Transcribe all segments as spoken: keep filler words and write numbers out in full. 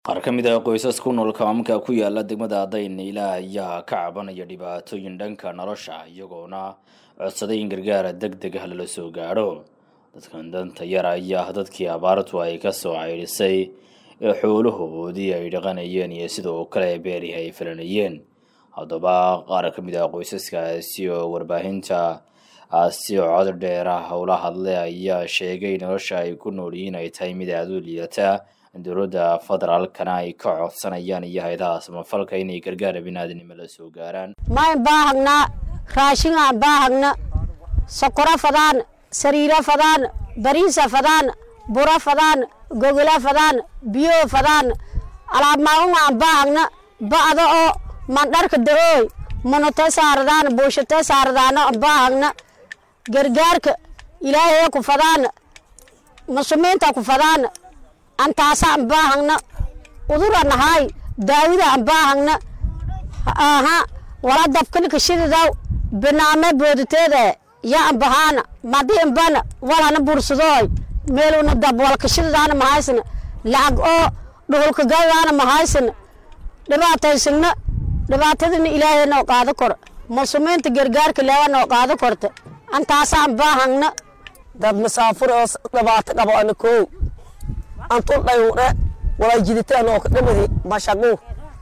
qaar ka mid ah qoysas ku nool kaamka ku yaala degmada Daynila ayaa ka cabanaya dhibaatooyin dhanka nolosha iyagoona codsaday in gargaar degdeg ah la soo gaaro. dadkan danta yar ayaa dadkii abaartu ay ka soo cayrisay ee xoolahoodii ay dhaqanayeen iyo sidoo kale beeri ay filanayeen. haddaba qaar ka mid ah qoysaskaasi oo warbaahinta si cod dheer ah ula hadlay ayaa sheegay nolosha ay ku nool yihiin ay tahay mid aad u liidata. dowladda federaalkana ay ka codsanayaan iyo hay'adaha samafalka inay gargaar bini'aadanimo la soo gaaraan. ma baahna raashin aan baahna sokora fadaan sariira fadaan bariisa fadaan bura fadaan gogla fadaan biyo fadaan alaab maawun aan baahna baado oo mandharka dooy monoto saardaan buushata saardaan baahna gargaarka ilaahay ku fadaan masuumiinta ku fadaan antaasa aan baahna udurana hay daawida aan baahna aha wala dabkan ka shidaw banaame boodteeda ya aan bahana madin bana wala na bursadoy meeluna dab wala ka shidana ma haysan lacag oo dhulka gaadana ma haysan dhibaataysna dhibaatadina ilaahay noo qaado kor masuumiinta gargaarka leewa noo qaado korta antaasa aan baahna dad masaafur oo dhibaato qabo ana koo antu dhayuure wala jiditaan oo kadamadi mashaqo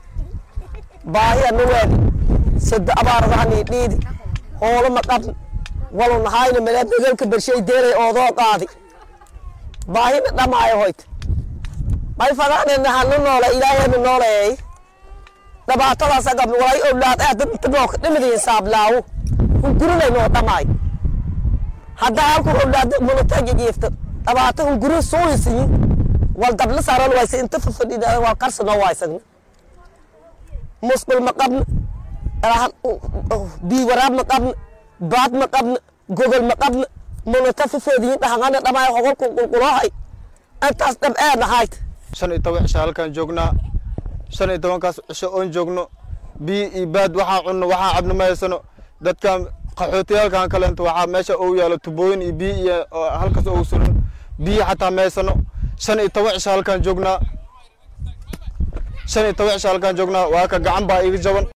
baahi anu wadi sid abaaradaani dhiidi hoolo ma qab wala nahayna meel deegaanka bershay deeray oo doo qaadi baahi dhamaayo hoyt bay fadaan hanu noola ilaahay nooleey dhibaatada saga walay awlaad aad dadoo kadamadi saablaaw ku gurunay noo dhamaay hadda halku awlaad mulataga geefta dhibaato ku guru soo yisiin wal dabla saaran way inta fadhida waa qarsano waysan musqul maqab rahan bi warab maqab baad maqab gogol maqab monota fadhiin dhahana dhamay hogol ku qulqulahay antaas dab aad hayt shan iyo toban cisho halkan joognaa shan iyo toban kaas cisho oon joogno bi iyo baad waxa cunno waxa cabno maysano dadka qaxootiyalkan kale inta waxa meesha oo yaalo tubooyin iyo bi iyo halkaas oo suran bi xataa maysano shan iyo toban cisho halkan joognaa shan iyo toban cisho halkan joognaa waa ka gacan baa iga jaban.